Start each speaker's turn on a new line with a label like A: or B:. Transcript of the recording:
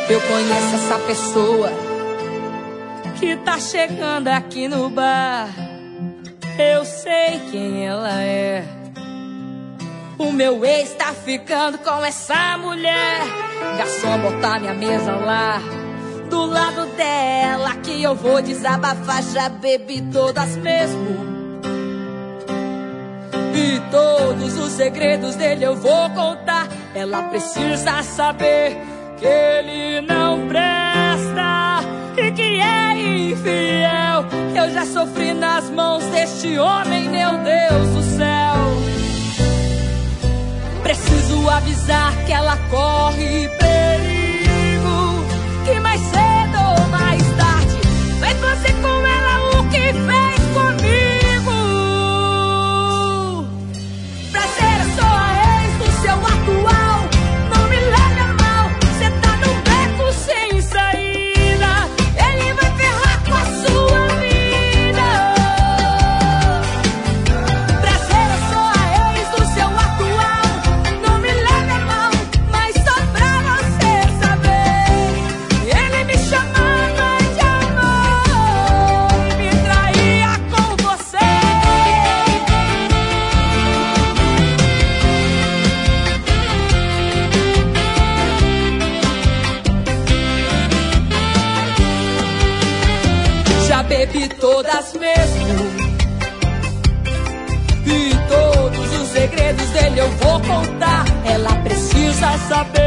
A: Eu conheço essa pessoa que tá chegando aqui no bar. Eu sei quem ela é. O meu ex tá ficando com essa mulher. Garçom, botar minha mesa lá do lado dela, que eu vou desabafar. Já bebi todas mesmo, e todos os segredos dele eu vou contar. Ela precisa saber que ele não presta e que é infiel. Eu já sofri nas mãos deste homem, meu Deus do céu. Preciso avisar que ela corre perigo, que mais cedo ou mais tarde vai fazer com ela o que fez comigo. Prazer, eu sou a ex do seu atual. Não me leve a mal, cê tá num beco sem saída. Ele vai ferrar com a sua vida. Prazer, eu sou a ex do seu atual. Não me leve a mal, mas só pra você saber, ele me chamava de amor e me traía com você. Já bebi todas mesmo, e todos os segredos dele eu vou contar. Ela precisa saber